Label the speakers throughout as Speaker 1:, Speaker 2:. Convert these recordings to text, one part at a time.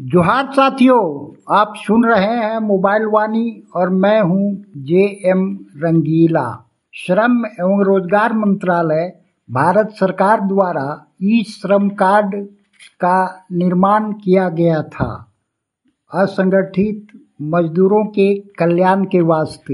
Speaker 1: जोहार साथियों, आप सुन रहे हैं मोबाइल वाणी और मैं हूं जे.एम. रंगीला। श्रम एवं रोजगार मंत्रालय भारत सरकार द्वारा ई श्रम कार्ड का निर्माण किया गया था असंगठित मजदूरों के कल्याण के वास्ते।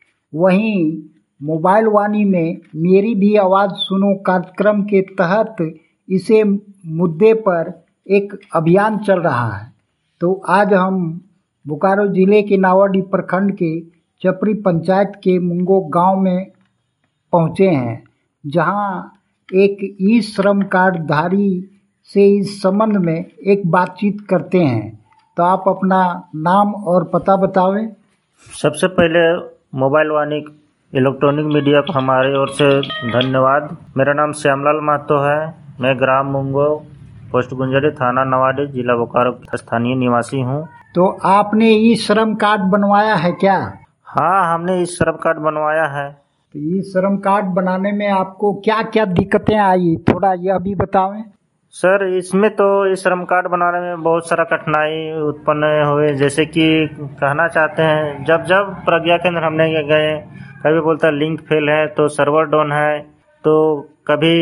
Speaker 1: वहीं मोबाइल वाणी में मेरी भी आवाज़ सुनो कार्यक्रम के तहत इसे मुद्दे पर एक अभियान चल रहा है। तो आज हम बोकारो जिले के नावाडीह प्रखंड के चपरी पंचायत के मुंगो गांव में पहुंचे हैं, जहां एक ई श्रम कार्ड धारी से इस संबंध में एक बातचीत करते हैं। तो आप अपना नाम और पता बतावें।
Speaker 2: सबसे पहले मोबाइल वाणी इलेक्ट्रॉनिक मीडिया को हमारी ओर से धन्यवाद। मेरा नाम श्यामलाल महतो है। मैं ग्राम मुंगो, पोस्ट गुंजरी, थाना नावाडीह, जिला बोकारो स्थानीय निवासी हूँ।
Speaker 1: तो आपने ई श्रम कार्ड बनवाया है क्या?
Speaker 2: हाँ, हमने ई श्रम कार्ड बनवाया है।
Speaker 1: तो ई श्रम कार्ड बनाने में आपको क्या क्या दिक्कतें आई, थोड़ा यह भी बतावें।
Speaker 2: सर, इसमें तो ई श्रम कार्ड बनाने में बहुत सारा कठिनाई उत्पन्न हुए। जैसे कि कहना चाहते हैं, जब प्रज्ञा केंद्र हमने गए, कभी बोलता है लिंक फेल है, तो सर्वर डाउन है, तो कभी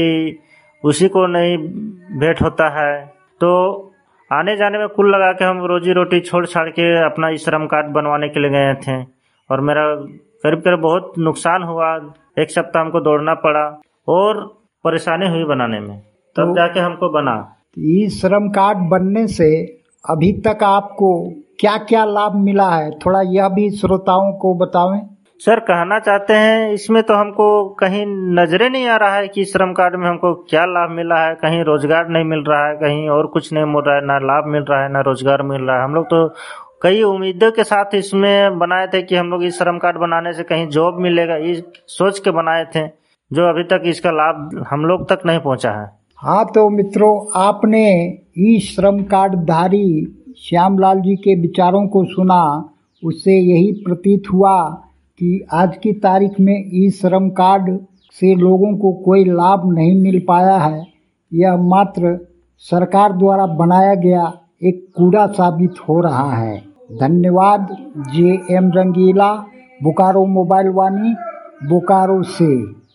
Speaker 2: उसी को नहीं भेंट होता है। तो आने जाने में कुल लगा के हम रोजी रोटी छोड़ छाड़ के अपना ई श्रम कार्ड बनवाने के लिए गए थे, और मेरा करीब करीब बहुत नुकसान हुआ। एक सप्ताह हमको दौड़ना पड़ा और परेशानी हुई बनाने में, तब जाके हमको बना।
Speaker 1: ई श्रम कार्ड बनने से अभी तक आपको क्या क्या लाभ मिला है, थोड़ा यह भी श्रोताओं को बतावें।
Speaker 2: सर, कहना चाहते हैं, इसमें तो हमको कहीं नजरे नहीं आ रहा है कि श्रम कार्ड में हमको क्या लाभ मिला है। कहीं रोजगार नहीं मिल रहा है, कहीं और कुछ नहीं मिल रहा है, ना लाभ मिल रहा है ना रोजगार मिल रहा है। हम लोग तो कई उम्मीदों के साथ इसमें बनाए थे कि हम लोग इस श्रम कार्ड बनाने से कहीं जॉब मिलेगा, ये सोच के बनाए थे, जो अभी तक इसका लाभ हम लोग तक नहीं पहुंचा है।
Speaker 1: हाँ, तो मित्रों, आपने ई श्रम कार्ड धारी श्यामलाल जी के विचारों को सुना। उससे यही प्रतीत हुआ कि आज की तारीख में ई श्रम कार्ड से लोगों को कोई लाभ नहीं मिल पाया है। यह मात्र सरकार द्वारा बनाया गया एक कूड़ा साबित हो रहा है। धन्यवाद। जे.एम. रंगीला, बोकारो मोबाइल वाणी, बोकारो से।